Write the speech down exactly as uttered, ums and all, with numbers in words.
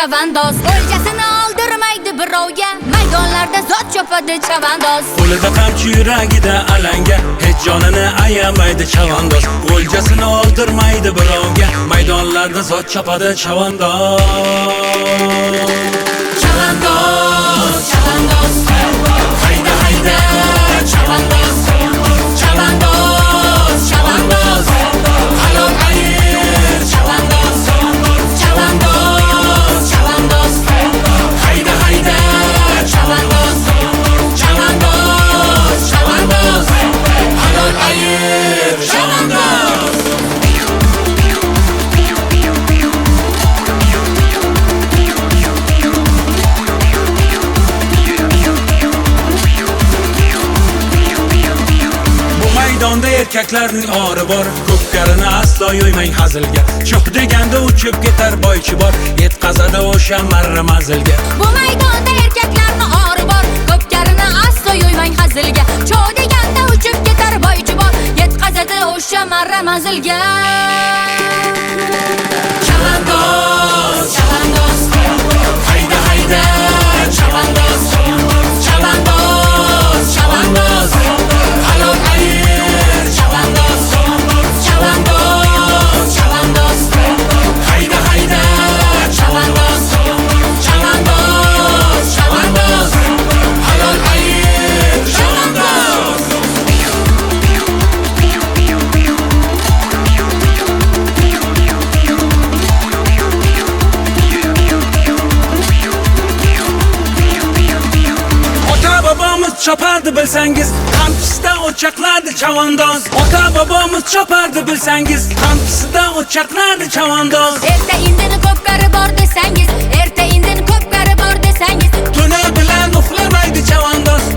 chavandoz. O'ljasini oldirmaydi birovga, maydonlarda zot chopadi chavandoz. Qo'lida qamchi, yuragida alanga, hech jonini ayamaydi chavandoz. O'ljasini oldirmaydi birovga, maydonlarda zot chopadi chavandoz. Chavandoz, chavandoz, hayda hayda chavandoz, chavandoz, chavandoz, halol ayir chavandoz, chavandoz, chavandoz, hayda hayda chavandoz, chavandoz, chavandoz, halol ayir chavandoz. Maydonda erkaklarning ori bor, ko'pkarini aslo yo'ymang hazilga. Cho'q deganda uchib ketar boychi bor, yetkazadi o'sha marra manzilga. Bu maydonda erkaklarning ori bor, ko'pkarini aslo yo'ymang hazilga. Cho'q deganda uchib ketar boychi bor, yetkazadi o'sha marra manzilga. Chavandoz, chavandoz, hayda hayda chavandoz, chavandoz, chavandoz, halol ayir chavandoz, chavandoz, chavandoz, hayda hayda chavandoz, chavandoz, chavandoz, halol ayir chavandoz. Ota bobomiz chopardi bilsangiz, qamchisida o'chaqlardi chavandoz. Ota bobomiz chopardi bilsangiz, qamchisida o'chaqlardi chavandoz. Erta indini ko'pkari bor desangiz, erta indini ko'pkari bor desangiz, Tuni bilan uxlamaydi chavandoz.